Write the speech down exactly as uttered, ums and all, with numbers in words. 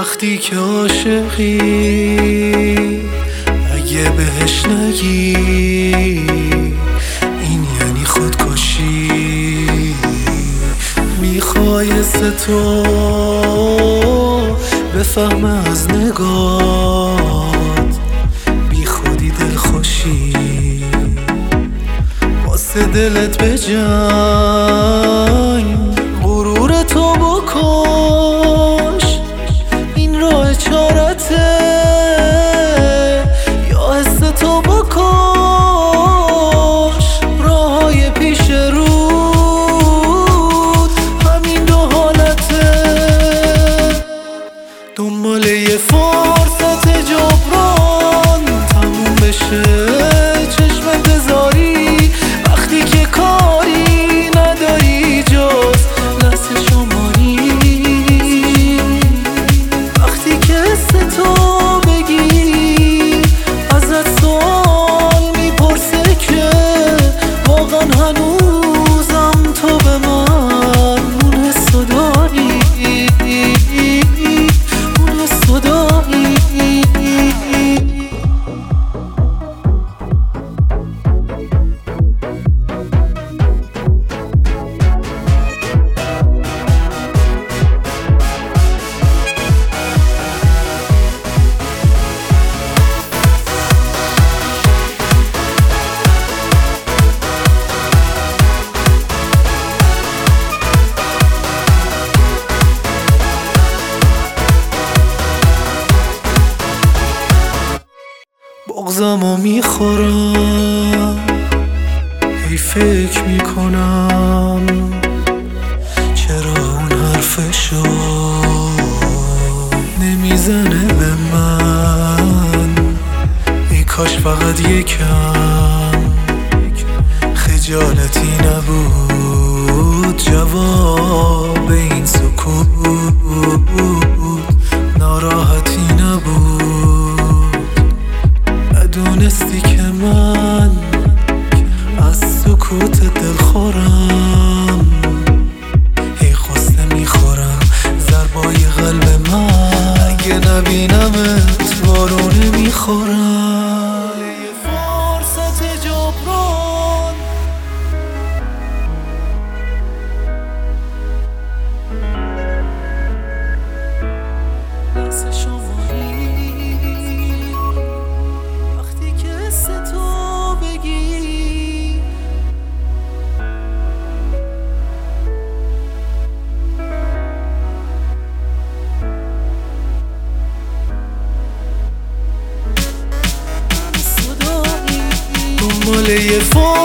وقتی که عاشقی اگه بهش نگی این یعنی خودکشی. میخوای تو بفهم از نگات بی خودی دلخوشی. واسه دلت بجنگ غرور تو بکش، این راه چارته یا حس تو بکش. راههای پیش رود همین دو حالته، دنبال یه فرصت جبران تموم بشه چشم بذاری وقتی که کاری نداری جز لحظه شماری. وقتی که حس تو بگی ازت سوال میپرسه که واقعا هنوزم تو به من اون حسو داری، اون حسو داری. بغضمو میخورم هی فکر میکنم چرا اون حرفشو نمیزنه به من. ای کاش فقط یکم خجالتی نبود جواب این سکوت، ناراحتی نبود. دونستی که من از سکوت دلخورم، هی خسته میخورم ضربای قلب من. اگه نبینمت بارونه میخورم. یه فرصت جبران لحظه شماری. دنبال یه